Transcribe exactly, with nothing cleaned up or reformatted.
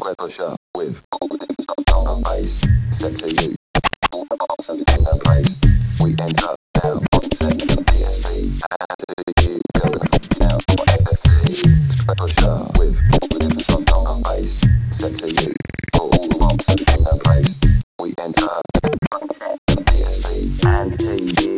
square pusher with all the different stuff down on bass. Set to you, all the box has a in their place. We enter now on set the P S P. And to you, go to the now on F F T. Square pusher with all the different stuff down on bass. Set to you, all the box has a in their place. We enter on set the P S P. And to you.